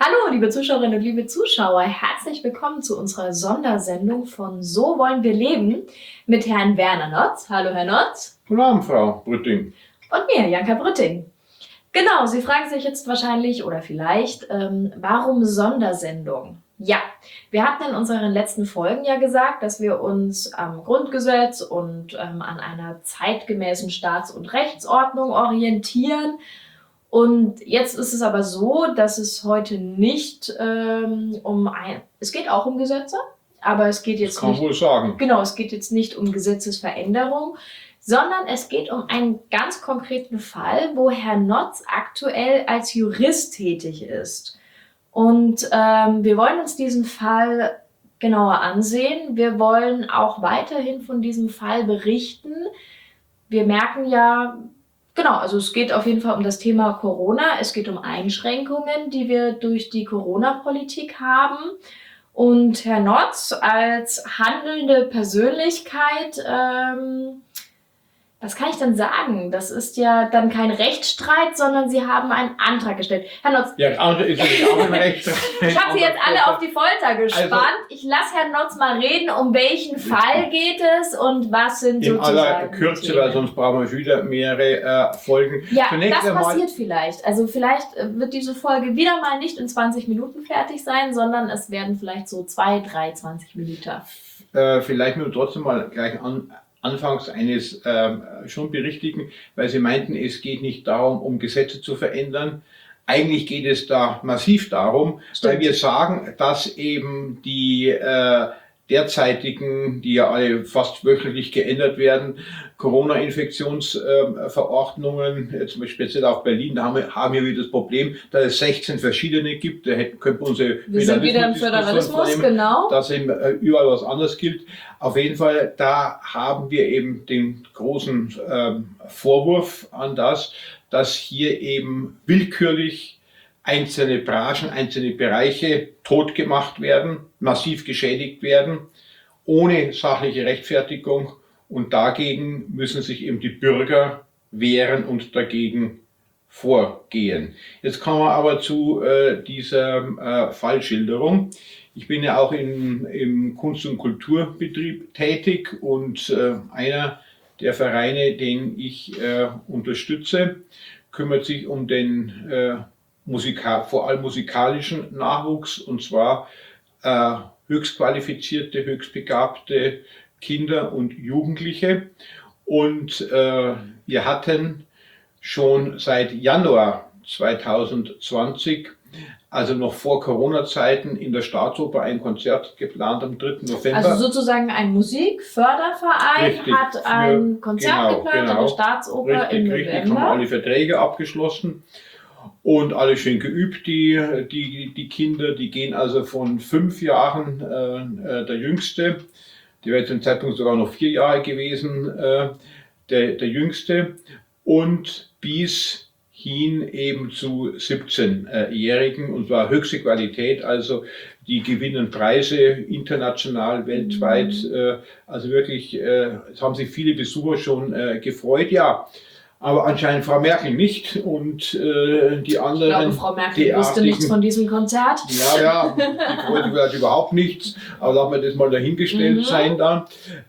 Hallo, liebe Zuschauerinnen und liebe Zuschauer, herzlich willkommen zu unserer Sondersendung von So wollen wir leben mit Herrn Werner Notz. Hallo, Herr Notz. Guten Abend, Frau Brütting. Und mir, Janka Brütting. Genau, Sie fragen sich jetzt wahrscheinlich oder vielleicht, warum Sondersendung? Ja, wir hatten in unseren letzten Folgen ja gesagt, dass wir uns am Grundgesetz und an einer zeitgemäßen Staats- und Rechtsordnung orientieren. Und jetzt ist es aber so, dass es heute nicht es geht auch um Gesetze, aber es geht jetzt Das kann nicht, man wohl sagen. genau, es geht jetzt nicht um Gesetzesveränderung, sondern es geht um einen ganz konkreten Fall, wo Herr Notz aktuell als Jurist tätig ist. Und wir wollen uns diesen Fall genauer ansehen. Wir wollen auch weiterhin von diesem Fall berichten. Wir merken ja, genau, also es geht auf jeden Fall um das Thema Corona. Es geht um Einschränkungen, die wir durch die Corona-Politik haben. Und Herr Notz als handelnde Persönlichkeit, was kann ich denn sagen? Das ist ja dann kein Rechtsstreit, sondern Sie haben einen Antrag gestellt. Herr Notz, Ja, also ist es auch ein Rechtsstreit. ich habe Sie jetzt alle auf die Folter gespannt. Ich lasse Herrn Notz mal reden, um welchen Fall geht es und was sind In sozusagen aller Kürze, Themen. weil sonst brauchen wir wieder mehrere Folgen. Ja, Zunächst das einmal, passiert vielleicht. Also vielleicht wird diese Folge wieder mal nicht in 20 Minuten fertig sein, sondern es werden vielleicht so 2, 3, 20 Minuten. vielleicht nur trotzdem mal gleich anfangs eines schon berichtigen, weil Sie meinten, es geht nicht darum, um Gesetze zu verändern. Eigentlich geht es da massiv darum, Stimmt. weil wir sagen, dass eben die derzeitigen, die ja alle fast wöchentlich geändert werden, Corona-Infektionsverordnungen, jetzt speziell auf Berlin, da haben wir wieder das Problem, dass es 16 verschiedene gibt. Da könnten wir unsere Wir sind wieder im Föderalismus, genau. Dass eben überall was anderes gilt. Auf jeden Fall, da haben wir eben den großen Vorwurf an das, dass hier eben willkürlich einzelne Branchen, einzelne Bereiche totgemacht werden, massiv geschädigt werden, ohne sachliche Rechtfertigung. Und dagegen müssen sich eben die Bürger wehren und dagegen vorgehen. Jetzt kommen wir aber zu dieser Fallschilderung. Ich bin ja auch im Kunst- und Kulturbetrieb tätig und einer der Vereine, den ich unterstütze, kümmert sich um den vor allem musikalischen Nachwuchs, und zwar höchst qualifizierte, höchst begabte Kinder und Jugendliche. Und wir hatten schon seit Januar 2020, also noch vor Corona-Zeiten, in der Staatsoper ein Konzert geplant am 3. November. Also sozusagen ein Musikförderverein Richtig, hat ein Konzert geplant an der Richtig, Staatsoper im richtig, haben November. alle Verträge abgeschlossen und alle schön geübt, die Kinder, die gehen also von 5 Jahren, der Jüngste, der wäre zum Zeitpunkt sogar noch 4 Jahre gewesen, der Jüngste, und bis hin eben zu 17-Jährigen, und zwar höchste Qualität, also die gewinnen Preise international, weltweit, also wirklich, es haben sich viele Besucher schon gefreut, ja. Aber anscheinend Frau Merkel nicht und die anderen. Ich glaube, Frau Merkel wusste nichts von diesem Konzert. Ja, die wollte vielleicht überhaupt nichts, aber lassen wir das mal dahingestellt sein dann.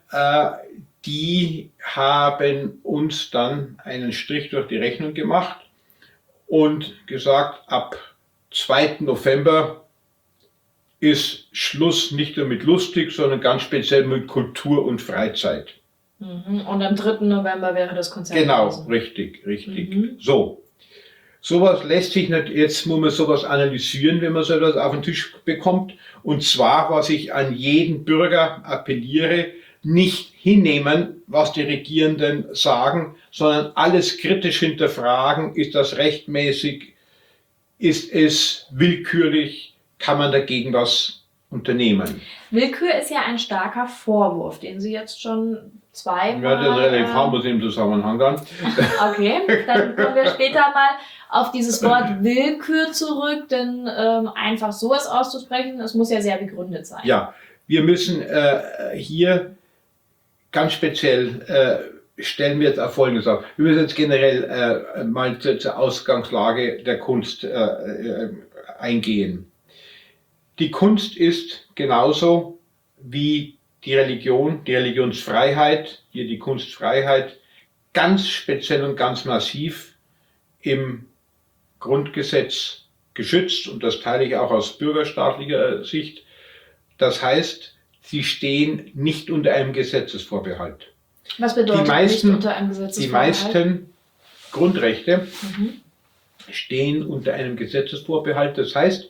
Die haben uns dann einen Strich durch die Rechnung gemacht und gesagt, ab 2. November ist Schluss nicht nur mit lustig, sondern ganz speziell mit Kultur und Freizeit. Und am 3. November wäre das Konzert. Genau, gewesen. richtig. So. Sowas lässt sich nicht, jetzt muss man sowas analysieren, wenn man sowas auf den Tisch bekommt. Und zwar, was ich an jeden Bürger appelliere, nicht hinnehmen, was die Regierenden sagen, sondern alles kritisch hinterfragen. Ist das rechtmäßig? Ist es willkürlich? Kann man dagegen was unternehmen? Willkür ist ja ein starker Vorwurf, den Sie jetzt schon zweimal... Ja, das ist relativ harmlos im Zusammenhang dann. Okay, dann kommen wir später mal auf dieses Wort Willkür zurück, denn einfach so es auszusprechen, es muss ja sehr begründet sein. Ja, wir müssen hier ganz speziell stellen wir jetzt auf Folgendes auf. Wir müssen jetzt generell mal zur Ausgangslage der Kunst eingehen. Die Kunst ist genauso wie die Religion, die Religionsfreiheit, hier die Kunstfreiheit, ganz speziell und ganz massiv im Grundgesetz geschützt, und das teile ich auch aus bürgerstaatlicher Sicht. Das heißt, sie stehen nicht unter einem Gesetzesvorbehalt. Was bedeutet nicht unter einem Gesetzesvorbehalt? Die meisten Grundrechte stehen unter einem Gesetzesvorbehalt. Das heißt,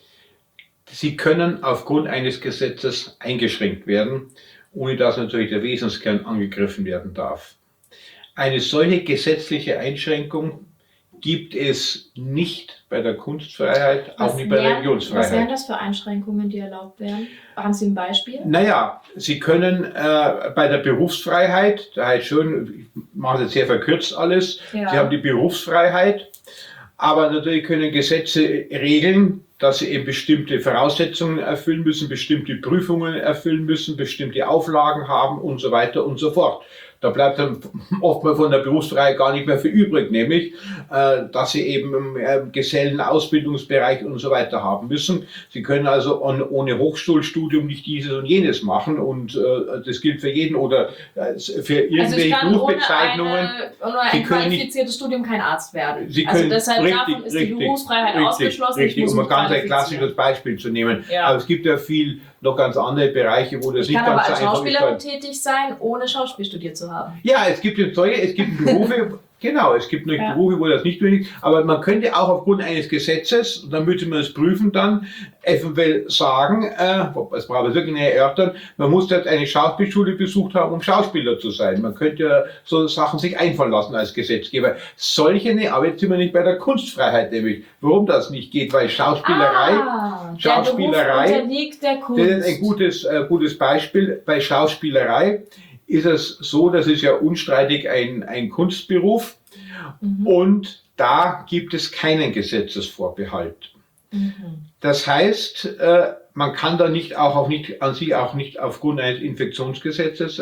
sie können aufgrund eines Gesetzes eingeschränkt werden, ohne dass natürlich der Wesenskern angegriffen werden darf. Eine solche gesetzliche Einschränkung gibt es nicht bei der Kunstfreiheit, auch nicht bei der Religionsfreiheit. Was wären das für Einschränkungen, die erlaubt werden? Haben Sie ein Beispiel? Naja, Sie können bei der Berufsfreiheit, da heißt schon, ich mache das sehr verkürzt alles, Sie haben die Berufsfreiheit, aber natürlich können Gesetze regeln, dass sie eben bestimmte Voraussetzungen erfüllen müssen, bestimmte Prüfungen erfüllen müssen, bestimmte Auflagen haben und so weiter und so fort. Da bleibt dann oftmals von der Berufsfreiheit gar nicht mehr viel übrig, nämlich, dass sie eben im Gesellenausbildungsbereich und so weiter haben müssen. Sie können also ohne Hochschulstudium nicht dieses und jenes machen, und das gilt für jeden, oder für irgendwelche Berufsbezeichnungen. Ohne ein qualifiziertes Studium kein Arzt werden. Sie können, deshalb davon ist die Berufsfreiheit ausgeschlossen. Richtig, um ein ganz klassisches Beispiel zu nehmen. Ja. Aber es gibt ja noch ganz andere Bereiche, wo das nicht ganz einfach ist. Ich kann aber als Schauspielerin tätig sein, ohne Schauspiel studiert zu haben. Ja, es gibt Berufe, genau, es gibt Berufe, wo das nicht nötig ist, aber man könnte auch aufgrund eines Gesetzes, und dann müsste man es prüfen, dann eventuell sagen, das braucht man wirklich näher erörtern, man muss jetzt eine Schauspielschule besucht haben, um Schauspieler zu sein. Man könnte ja so Sachen sich einfallen lassen als Gesetzgeber. Aber jetzt sind wir nicht bei der Kunstfreiheit, nämlich warum das nicht geht, weil Schauspielerei unterliegt der Kunst. Das ist ein gutes Beispiel. Bei Schauspielerei ist es so, das ist ja unstreitig ein Kunstberuf, und da gibt es keinen Gesetzesvorbehalt. Das heißt, man kann da auch nicht aufgrund eines Infektionsschutzgesetzes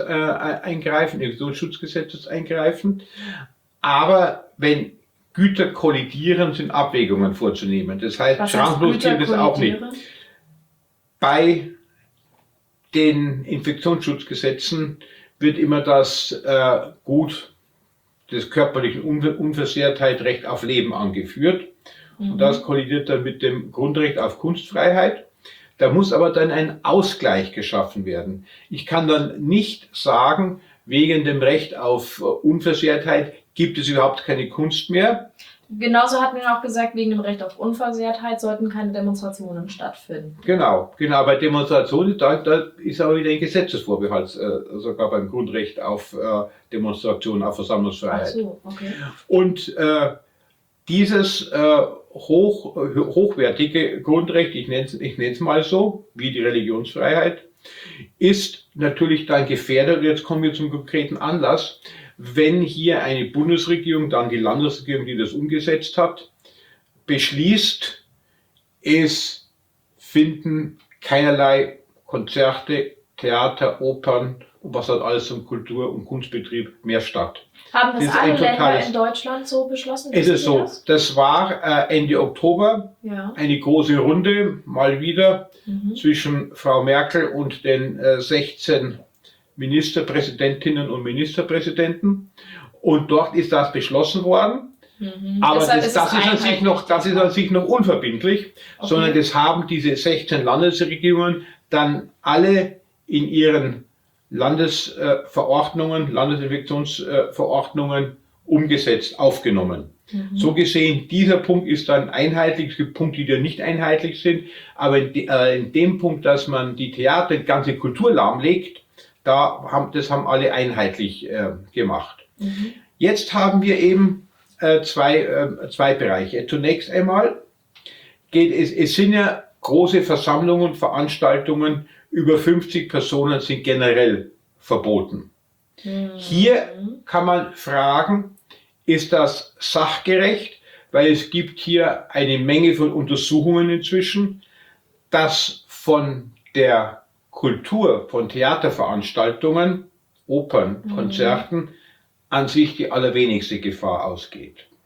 eingreifen, aber wenn Güter kollidieren, sind Abwägungen vorzunehmen. Das heißt, schrankenlos gilt es auch nicht. Bei den Infektionsschutzgesetzen wird immer das Gut des körperlichen Unversehrtheit, Recht auf Leben angeführt. Und das kollidiert dann mit dem Grundrecht auf Kunstfreiheit. Da muss aber dann ein Ausgleich geschaffen werden. Ich kann dann nicht sagen, wegen dem Recht auf Unversehrtheit gibt es überhaupt keine Kunst mehr. Genauso hatten wir auch gesagt, wegen dem Recht auf Unversehrtheit sollten keine Demonstrationen stattfinden. Genau. Bei Demonstrationen, da ist aber wieder ein Gesetzesvorbehalt, sogar beim Grundrecht auf Demonstrationen, auf Versammlungsfreiheit. Ach so, okay. Und dieses hochwertige Grundrecht, ich nenne es mal so, wie die Religionsfreiheit, ist natürlich dann gefährdet. Und jetzt kommen wir zum konkreten Anlass. Wenn hier eine Bundesregierung, dann die Landesregierung, die das umgesetzt hat, beschließt, es finden keinerlei Konzerte, Theater, Opern und was halt alles zum Kultur- und Kunstbetrieb mehr statt. Haben das alle Länder in Deutschland so beschlossen? Es ist so, das war Ende Oktober eine große Runde, mal wieder, zwischen Frau Merkel und den 16 Ministerpräsidentinnen und Ministerpräsidenten, und dort ist das beschlossen worden. Aber das ist an sich noch unverbindlich, sondern das haben diese 16 Landesregierungen dann alle in ihren Landesinfektionsverordnungen umgesetzt, aufgenommen. So gesehen, dieser Punkt ist dann einheitlich. Es gibt Punkte, die nicht einheitlich sind, aber in dem Punkt, dass man die Theater, die ganze Kultur lahmlegt, das haben alle einheitlich gemacht. Jetzt haben wir eben zwei Bereiche. Zunächst einmal es sind ja große Versammlungen, Veranstaltungen, über 50 Personen sind generell verboten. Hier kann man fragen, ist das sachgerecht? Weil es gibt hier eine Menge von Untersuchungen inzwischen, dass von der Kultur, von Theaterveranstaltungen, Opern, Konzerten an sich die allerwenigste Gefahr ausgeht.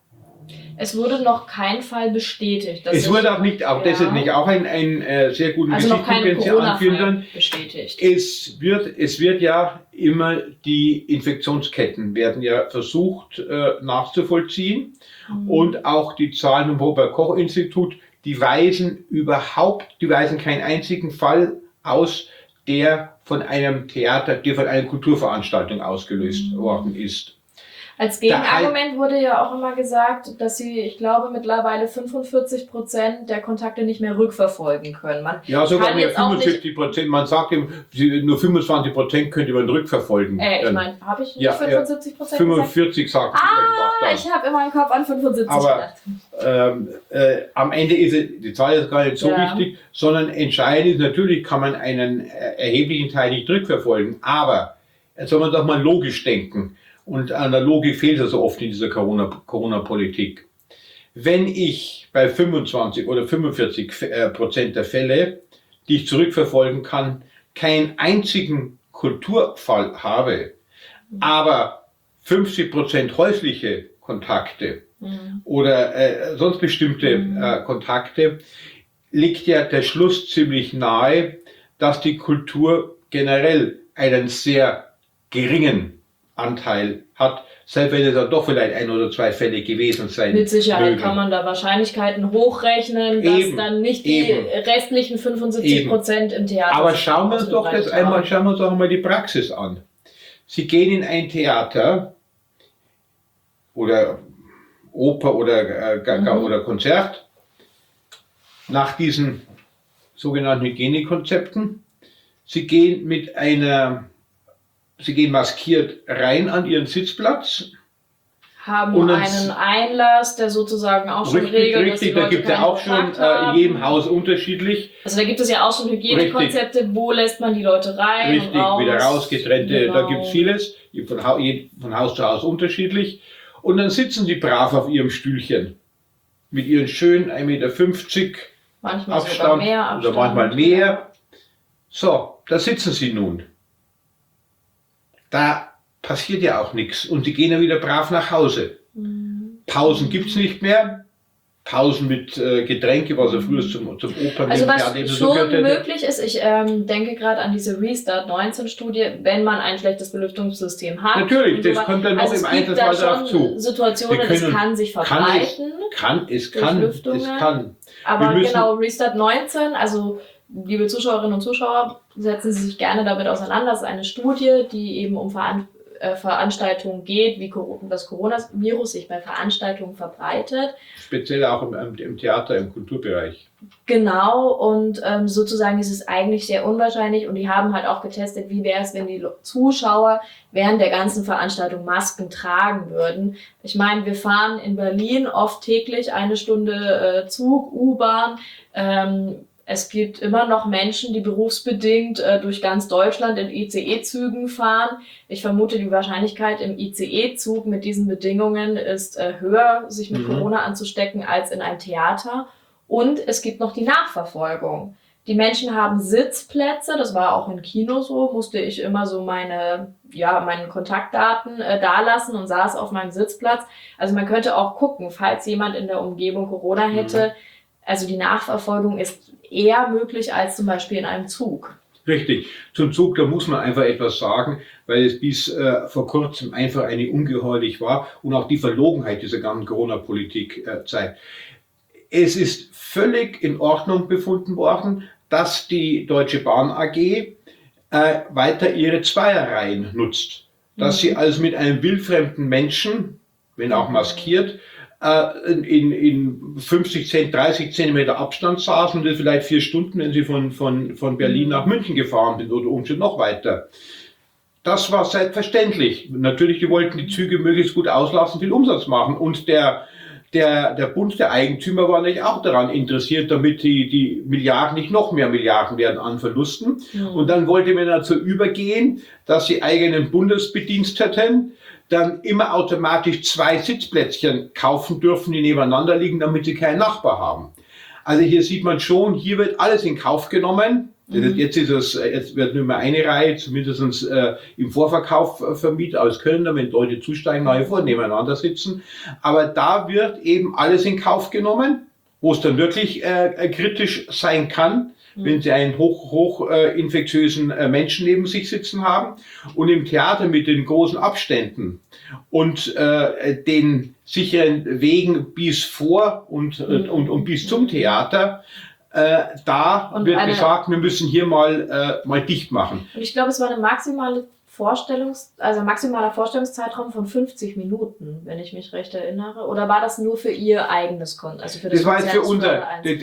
Es wurde noch kein Fall bestätigt. Es wurde auch nicht, auch das ist nicht auch ein sehr guten also noch kein den Sie anführen Corona-Fall bestätigt. Es wird ja immer, die Infektionsketten werden ja versucht nachzuvollziehen und auch die Zahlen vom Robert-Koch-Institut, die weisen keinen einzigen Fall aus, der von einem Theater, der von einer Kulturveranstaltung ausgelöst worden ist. Als Gegenargument wurde ja auch immer gesagt, dass sie, ich glaube, mittlerweile 45% der Kontakte nicht mehr rückverfolgen können. Man ja, sogar mehr 75%. Man sagt ihm, nur 25% könnte man rückverfolgen. Ich meine, habe ich nicht 75% gesagt? 45 sagt ich habe immer im Kopf an 75 gedacht. Am Ende ist die Zahl ist gar nicht so wichtig, sondern entscheidend ist, natürlich kann man einen erheblichen Teil nicht rückverfolgen. Aber jetzt soll man doch mal logisch denken. Und an der Logik fehlt es so oft in dieser Corona-Politik. Wenn ich bei 25 oder 45% der Fälle, die ich zurückverfolgen kann, keinen einzigen Kulturfall habe, aber 50% häusliche Kontakte oder sonst bestimmte Kontakte, liegt ja der Schluss ziemlich nahe, dass die Kultur generell einen sehr geringen Anteil hat, selbst wenn es dann doch vielleicht 1 oder 2 Fälle gewesen sein Mit Sicherheit kann man da Wahrscheinlichkeiten hochrechnen, dass dann nicht die restlichen 75% im Theater. Aber schauen wir uns doch einmal die Praxis an. Sie gehen in ein Theater oder Oper oder Konzert nach diesen sogenannten Hygienekonzepten. Sie gehen maskiert rein an ihren Sitzplatz. Haben einen Einlass, der sozusagen auch schon regelt, dass die Leute da gibt es ja auch schon in jedem Haus unterschiedlich. Also da gibt es ja auch schon Hygienekonzepte, wo lässt man die Leute rein und raus. Wieder raus, getrennte, da gibt es vieles, von Haus zu Haus unterschiedlich. Und dann sitzen die brav auf ihrem Stühlchen mit ihren schönen 1,50 Meter manchmal Abstand, sogar mehr Abstand oder manchmal mehr. So, da sitzen sie nun. Da passiert ja auch nichts und die gehen ja wieder brav nach Hause. Pausen gibt's nicht mehr. Pausen mit Getränke, was ja früher zum Opern. Also was schon möglich ist, ich denke gerade an diese Restart 19 Studie, wenn man ein schlechtes Belüftungssystem hat. Natürlich, das kommt dann noch im Einzelfall darauf zu. Situationen, es kann sich verbreiten. Es kann. Aber genau, Restart 19, also liebe Zuschauerinnen und Zuschauer, setzen Sie sich gerne damit auseinander. Das ist eine Studie, die eben um Veranstaltungen geht, wie das Coronavirus sich bei Veranstaltungen verbreitet. Speziell auch im Theater, im Kulturbereich. Genau, und sozusagen ist es eigentlich sehr unwahrscheinlich und die haben halt auch getestet, wie wäre es, wenn die Zuschauer während der ganzen Veranstaltung Masken tragen würden. Ich meine, wir fahren in Berlin oft täglich 1 Stunde Zug, U-Bahn. Es gibt immer noch Menschen, die berufsbedingt durch ganz Deutschland in ICE-Zügen fahren. Ich vermute, die Wahrscheinlichkeit im ICE-Zug mit diesen Bedingungen ist höher, sich mit Corona anzustecken, als in einem Theater. Und es gibt noch die Nachverfolgung. Die Menschen haben Sitzplätze, das war auch im Kino so, musste ich immer so meine Kontaktdaten dalassen und saß auf meinem Sitzplatz. Also man könnte auch gucken, falls jemand in der Umgebung Corona hätte. Also die Nachverfolgung ist eher möglich als zum Beispiel in einem Zug. Richtig. Zum Zug, da muss man einfach etwas sagen, weil es bis vor kurzem einfach eine ungeheuerlich war und auch die Verlogenheit dieser ganzen Corona-Politik zeigt. Es ist völlig in Ordnung befunden worden, dass die Deutsche Bahn AG weiter ihre Zweierreihen nutzt. Dass sie also mit einem wildfremden Menschen, wenn auch maskiert, in 30 Zentimeter Abstand saßen und das vielleicht 4 Stunden, wenn sie von Berlin nach München gefahren sind oder umgekehrt noch weiter. Das war selbstverständlich. Natürlich, die wollten die Züge möglichst gut auslassen, viel Umsatz machen. Und der Bund der Eigentümer war natürlich auch daran interessiert, damit die Milliarden nicht noch mehr Milliarden werden an Verlusten. Und dann wollte man dazu übergehen, dass die eigenen Bundesbediensteten dann immer automatisch 2 Sitzplätzchen kaufen dürfen, die nebeneinander liegen, damit sie keinen Nachbar haben. Also hier sieht man schon, hier wird alles in Kauf genommen. Jetzt wird nur mehr eine Reihe, zumindest im Vorverkauf vermietet, als Kölner, wenn Leute zusteigen, nach wie vor nebeneinander sitzen. Aber da wird eben alles in Kauf genommen, wo es dann wirklich kritisch sein kann, wenn Sie einen infektiösen Menschen neben sich sitzen haben. Und im Theater mit den großen Abständen und den sicheren Wegen bis vor und bis zum Theater, da Und wird gesagt, wir müssen hier mal dicht machen. Und ich glaube, es war eine maximaler Vorstellungszeitraum von 50 Minuten, wenn ich mich recht erinnere. Oder war das nur für Ihr eigenes Konto? Also für das war jetzt für unser.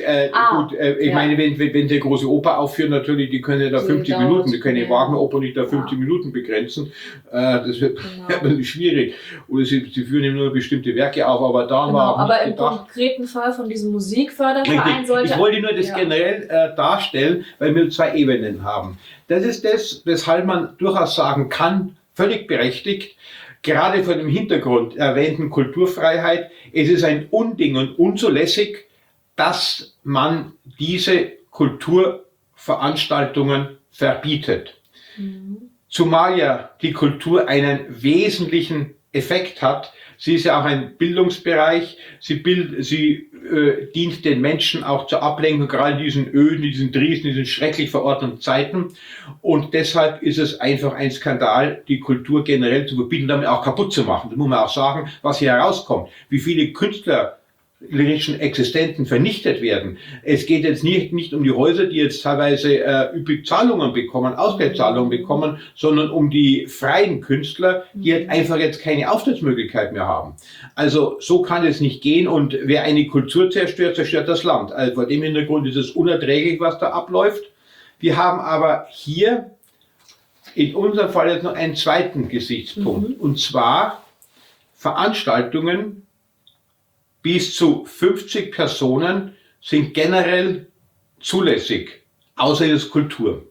Ich meine, wenn Sie große Oper aufführen, natürlich, die können ja da 50 Minuten, die können die Wagner-Oper nicht da 50 Minuten begrenzen. Das wird schwierig. Oder Sie führen eben nur bestimmte Werke auf, aber da war. Aber im konkreten Fall von diesem Musikförderverein sollte. Ich wollte nur das generell darstellen, weil wir 2 Ebenen haben. Das ist das, weshalb man durchaus sagen kann, völlig berechtigt, gerade vor dem Hintergrund der erwähnten Kulturfreiheit, es ist ein Unding und unzulässig, dass man diese Kulturveranstaltungen verbietet. Zumal ja die Kultur einen wesentlichen Effekt hat. Sie ist ja auch ein Bildungsbereich. Sie dient den Menschen auch zur Ablenkung, gerade in diesen öden, diesen tristen, diesen schrecklich verordneten Zeiten. Und deshalb ist es einfach ein Skandal, die Kultur generell zu verbieten, damit auch kaputt zu machen. Da muss man auch sagen, was hier herauskommt, wie viele künstlerischen Existenzen vernichtet werden. Es geht jetzt nicht um die Häuser, die jetzt teilweise üppig Zahlungen bekommen, Ausgleichszahlungen bekommen, sondern um die freien Künstler, die halt einfach jetzt keine Auftrittsmöglichkeit mehr haben. Also so kann es nicht gehen, und wer eine Kultur zerstört, zerstört das Land. Also vor dem Hintergrund ist es unerträglich, was da abläuft. Wir haben aber hier in unserem Fall jetzt noch einen zweiten Gesichtspunkt, und zwar Veranstaltungen bis zu 50 Personen sind generell zulässig, außer es ist Kultur.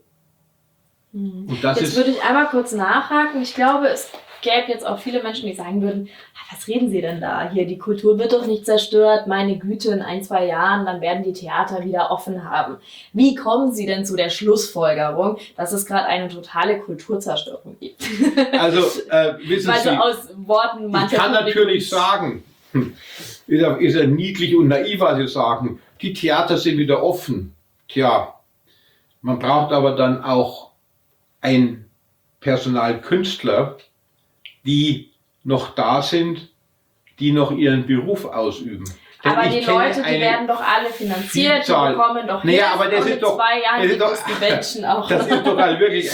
Und das jetzt würde ich einmal kurz nachhaken. Ich glaube, es gäbe jetzt auch viele Menschen, die sagen würden, was reden Sie denn da? Hier, die Kultur wird doch nicht zerstört. Meine Güte, in 1-2 Jahren, dann werden die Theater wieder offen haben. Wie kommen Sie denn zu der Schlussfolgerung, dass es gerade eine totale Kulturzerstörung gibt? Also, wissen Sie, aus Worten ich kann natürlich sagen, ist ja niedlich und naiv, was Sie sagen, die Theater sind wieder offen. Tja, man braucht aber dann auch ein Personal Künstler, die noch da sind, die noch ihren Beruf ausüben. Aber die Leute, die werden doch alle finanziert, die bekommen doch Hilfe, aber das ist doch, 2 Jahren gibt es die Menschen auch. Das ist doch halt wirklich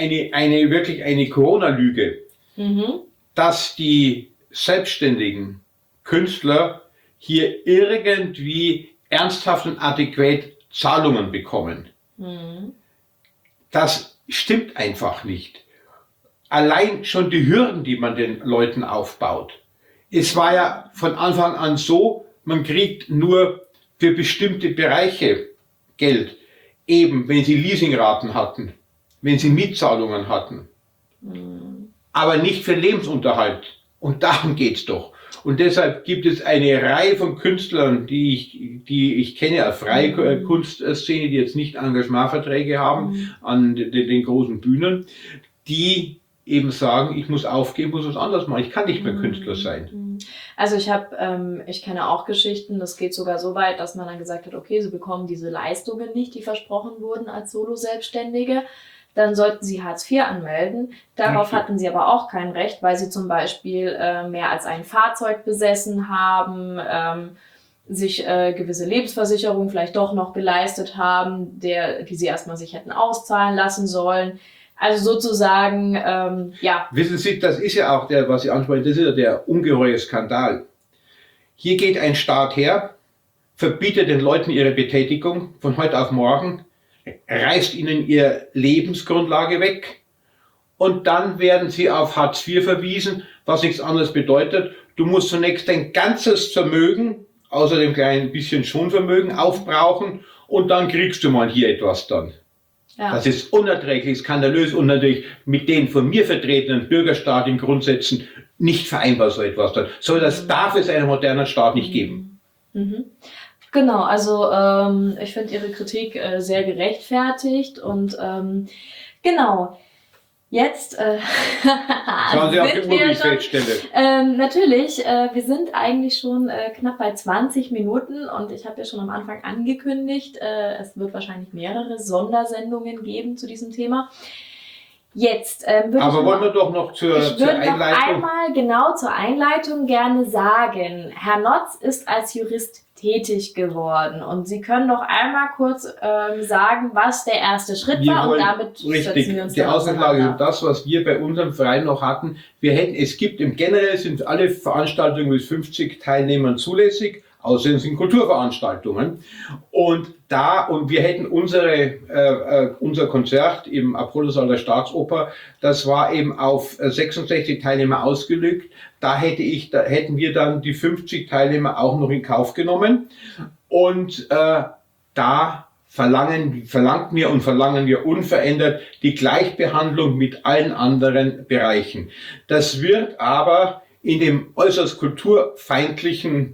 eine Corona-Lüge, dass die selbstständigen Künstler hier irgendwie ernsthaft und adäquat Zahlungen bekommen. Das stimmt einfach nicht. Allein schon die Hürden, die man den Leuten aufbaut. Es war ja von Anfang an so, man kriegt nur für bestimmte Bereiche Geld. Eben, wenn sie Leasingraten hatten, wenn sie Mietzahlungen hatten. Aber nicht für Lebensunterhalt. Und darum geht's doch. Und deshalb gibt es eine Reihe von Künstlern, die ich kenne, als freie Kunstszene, die jetzt nicht Engagementverträge haben an den großen Bühnen, die eben sagen, ich muss aufgeben, muss was anderes machen. Ich kann nicht mehr Künstler sein. Also ich kenne auch Geschichten, das geht sogar so weit, dass man dann gesagt hat, okay, sie bekommen diese Leistungen nicht, die versprochen wurden als Solo-Selbstständige. Dann sollten sie Hartz IV anmelden. Darauf hatten sie aber auch kein Recht, weil sie zum Beispiel mehr als ein Fahrzeug besessen haben, sich gewisse Lebensversicherungen vielleicht doch noch geleistet haben, die sie erstmal sich hätten auszahlen lassen sollen. Also sozusagen, ja. Wissen Sie, das ist ja auch was Sie ansprechen, das ist ja der ungeheure Skandal. Hier geht ein Staat her, verbietet den Leuten ihre Betätigung von heute auf morgen, reißt ihnen ihre Lebensgrundlage weg, und dann werden sie auf Hartz IV verwiesen, was nichts anderes bedeutet. Du musst zunächst dein ganzes Vermögen, außer dem kleinen bisschen Schonvermögen, aufbrauchen, und dann kriegst du mal hier etwas dann. Ja. Das ist unerträglich, skandalös und natürlich mit den von mir vertretenen Bürgerstaat in Grundsätzen nicht vereinbar, so etwas dann. Darf es einen modernen Staat nicht geben. Genau, also ich finde Ihre Kritik sehr gerechtfertigt und genau. Jetzt Schauen Sie auf die sind Uhr, wie wir ich schon, feststelle. natürlich, wir sind eigentlich schon knapp bei 20 Minuten und ich habe ja schon am Anfang angekündigt, es wird wahrscheinlich mehrere Sondersendungen geben zu diesem Thema. Jetzt Aber wollen wir doch noch zur ich würde noch Einleitung. einmal genau zur Einleitung gerne sagen, Herr Notz ist als Jurist tätig geworden und Sie können doch einmal kurz sagen, was der erste Schritt Wir war und wollen- damit setzen wir uns Die dann Ausgangslage ist auseinander. das, was wir bei unserem Verein noch hatten. Es gibt im Generell sind alle Veranstaltungen mit 50 Teilnehmern zulässig, außer es sind Kulturveranstaltungen. Und wir hätten unser Konzert im Apollo-Saal der Staatsoper, das war eben auf 66 Teilnehmer ausgelegt. Da hätten wir dann die 50 Teilnehmer auch noch in Kauf genommen. Und da verlangen wir unverändert die Gleichbehandlung mit allen anderen Bereichen. Das wird aber in dem äußerst kulturfeindlichen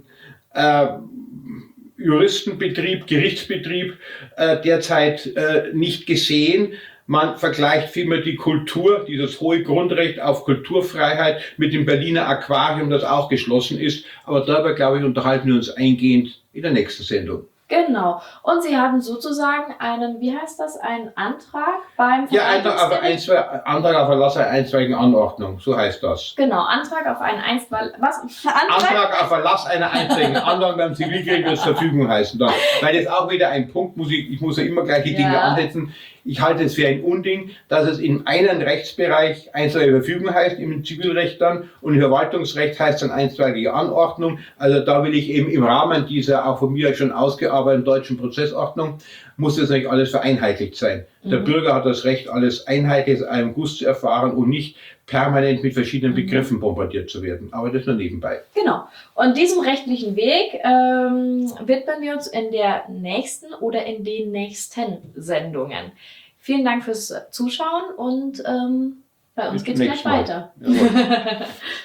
Juristenbetrieb, Gerichtsbetrieb derzeit nicht gesehen. Man vergleicht vielmehr die Kultur, dieses hohe Grundrecht auf Kulturfreiheit mit dem Berliner Aquarium, das auch geschlossen ist. Aber darüber, glaube ich, unterhalten wir uns eingehend in der nächsten Sendung. Genau. Und Sie haben sozusagen einen, wie heißt das, einen Antrag beim Verwaltungsgericht? Antrag auf Erlass einer einstweiligen Anordnung, so heißt das. Genau, Antrag auf einen Antrag Antrag auf Erlass einer einstweiligen Anordnung beim Zivilgericht wird Verfügung heißen. Dann. Weil jetzt auch wieder ein Punkt, ich muss ja immer gleich die Dinge ansetzen. Ich halte es für ein Unding, dass es in einem Rechtsbereich einstweilige Verfügung heißt, im Zivilrecht dann, und im Verwaltungsrecht heißt dann einstweilige Anordnung. Also da will ich eben im Rahmen dieser auch von mir schon ausgearbeiteten deutschen Prozessordnung, muss das nicht alles vereinheitlicht sein. Der Bürger hat das Recht, alles einheitlich aus einem Guss zu erfahren und nicht permanent mit verschiedenen Begriffen bombardiert zu werden. Aber das nur nebenbei. Genau. Und diesem rechtlichen Weg widmen wir uns in der nächsten oder in den nächsten Sendungen. Vielen Dank fürs Zuschauen und bei uns geht es gleich weiter.